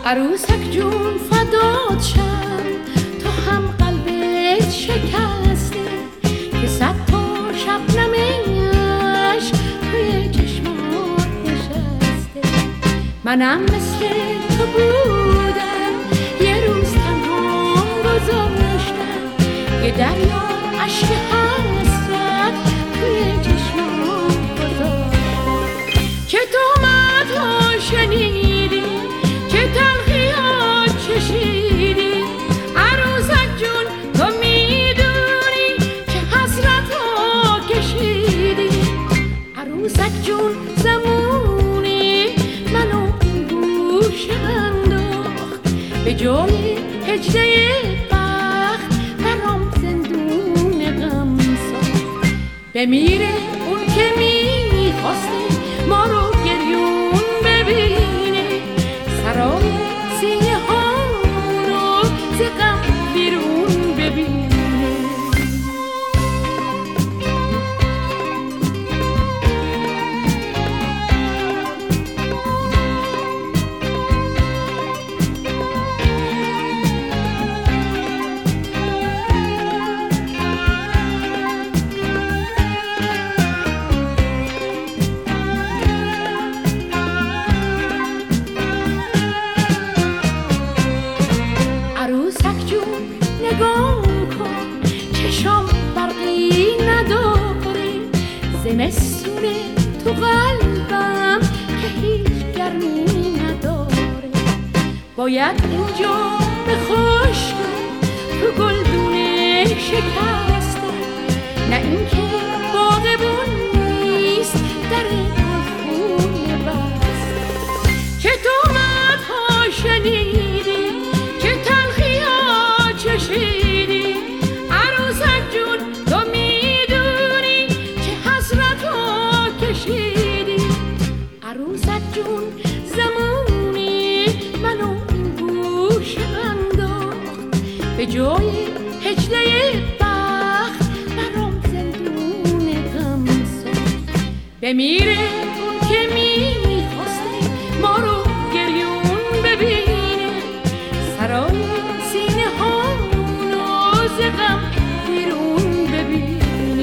عروسک جون فدات شم، تو هم قلبت شکسته که صد تا شبنمش توی چشمات نشسته. منم مثل تو بودم، یه روز تنها گذاشتم، یه دریا عشق حسرت توی چشمات گذاشتم. چه تهمت‌ها شنیدی، چه تلخی‌ها چشیدی، عروسک جون تو میدونی چه حسرت‌ها کشیدی. عروسک جون زمونی منو این گوشه انداخت، به جای هجله بخت برام زندون غم ساخت. بمیره اون که میخواسته ما رو گریون ببینه، سرای سینه ها رو ز غم بیرون ببینه. عروسک جون نگاه کن، چشام برقی نداره، زمستونه تو قلبم که هیچ گرمی نداره. باید اینجا به خشک تو گلدونه شکسته، نه اینکه باغبون نیست در خونه بسته. چه تهمت‌ها شنیدی، چه تلخی‌ها چشیدی، عروسک جون تو میدونی چه حسرت‌ها کشیدی. عروسک جون زمونی منو این گوشه انداخت، به جای هجله بخت برام زندون غم ساخت. بمیره اون که میخواسته ما رو گریون ببینه، سرای سینه ها رو ز غم بیرون ببینه.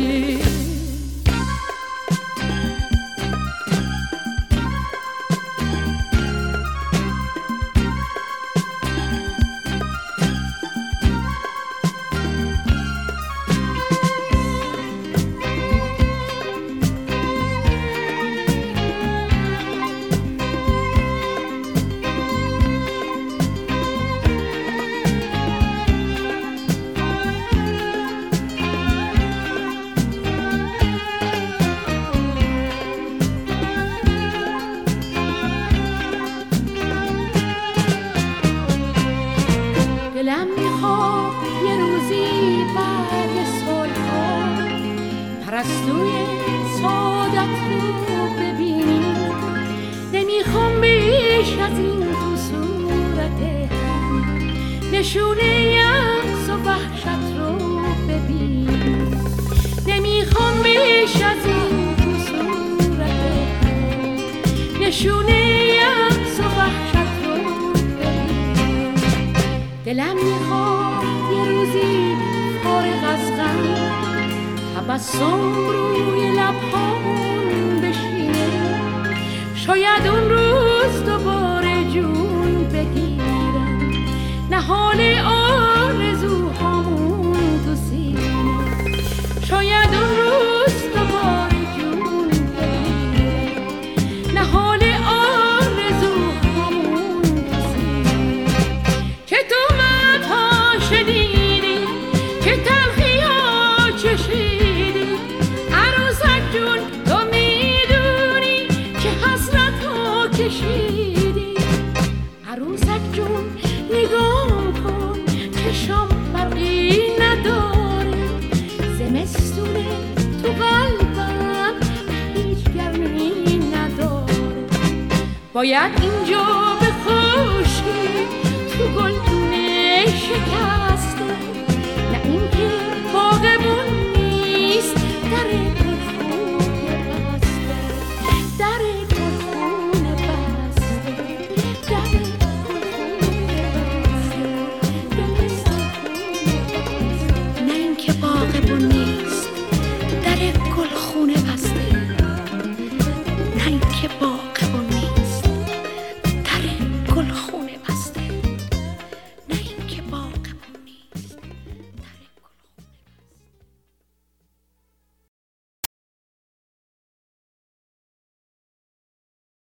دلم میخواد یه روزی بعد سالها پرستوی سعادت رو ببینی. نمیخوام بیش از این تو صورتت نشونه یأس و وحشت رو ببینی. نمیخوام بیش از این تو صورتت نشونه یأس و وحشت رو ببینی. دلم میخواد یه روزی فارغ از غم تبسم روی لبهام بشینه، شاید اون روز دوباره جون بگیرم نهال آرزوهامون تو سینه. شاید اون روز دوباره جون بگیرم نهال آرزوهامون تو سینه. چه تهمت‌ها شنیدی، چه تلخی‌ها چشیدی، عروسک جون تو میدونی چه حسرت‌ها کشیدی. عروسک جون نگاه کن، چشام برقی نداره، زمستونه تو قلبم هیچ گرمی نداره. باید اینجا به خشکی تو گلدونه شکر